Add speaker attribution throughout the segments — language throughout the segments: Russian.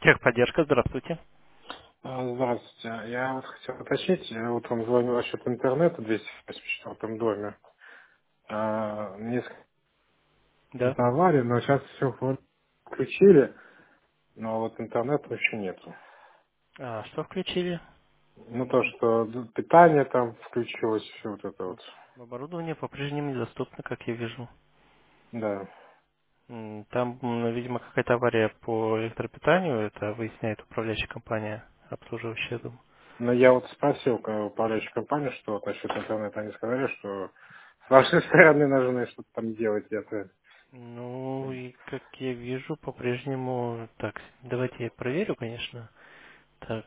Speaker 1: Техподдержка, здравствуйте.
Speaker 2: Здравствуйте. Я вот хотел уточнить, я утром звонил насчет интернета в 284 доме. Несколько
Speaker 1: Да.
Speaker 2: аварий, но сейчас все включили, но вот интернета еще нету.
Speaker 1: А что включили?
Speaker 2: Ну то, что питание там включилось, все вот это вот.
Speaker 1: Оборудование по-прежнему недоступно, как я вижу.
Speaker 2: Да.
Speaker 1: Там, видимо, какая-то авария по электропитанию, это выясняет управляющая компания, обслуживающая дом.
Speaker 2: Но я вот спросил управляющую компанию, что вот насчет интернета, они сказали, что с вашей стороны нужно что-то там делать где-то.
Speaker 1: Ну, и как я вижу, по-прежнему... Так, давайте я проверю, конечно. Так,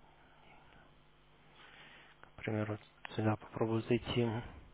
Speaker 1: к примеру, сюда попробую зайти.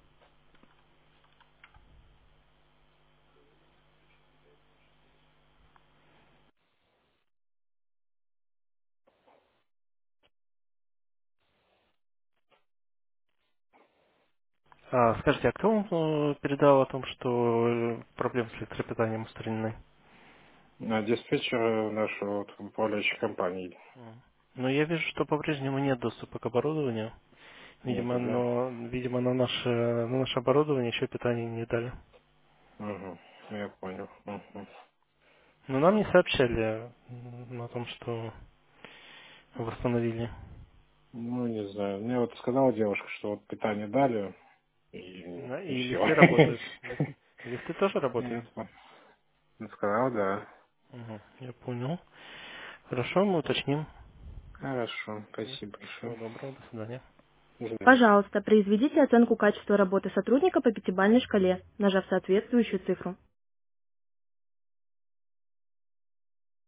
Speaker 1: Скажите, а кто вам передал о том, что проблемы с электропитанием устранены?
Speaker 2: Диспетчер нашего вот, управляющей компании
Speaker 1: Ну, я вижу, что по-прежнему нет доступа к оборудованию. Видимо,
Speaker 2: нету, да?
Speaker 1: видимо, на наше оборудование еще питание не дали.
Speaker 2: Угу. Я понял. Угу.
Speaker 1: Но нам не сообщали о том, что восстановили.
Speaker 2: Ну, не знаю. Мне вот сказала девушка, что вот питание дали,
Speaker 1: Да,
Speaker 2: и
Speaker 1: и
Speaker 2: все.
Speaker 1: лифты работают. Лифты тоже работают.
Speaker 2: Сказала, да.
Speaker 1: Угу, я понял. Хорошо, мы уточним.
Speaker 2: Хорошо,
Speaker 1: Да.
Speaker 2: спасибо
Speaker 1: Всего
Speaker 2: большое.
Speaker 1: доброго, до свидания.
Speaker 2: До свидания.
Speaker 1: Пожалуйста, произведите оценку качества работы сотрудника по пятибалльной шкале, нажав соответствующую цифру.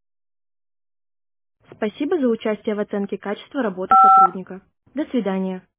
Speaker 1: Спасибо за участие в оценке качества работы сотрудника. До свидания.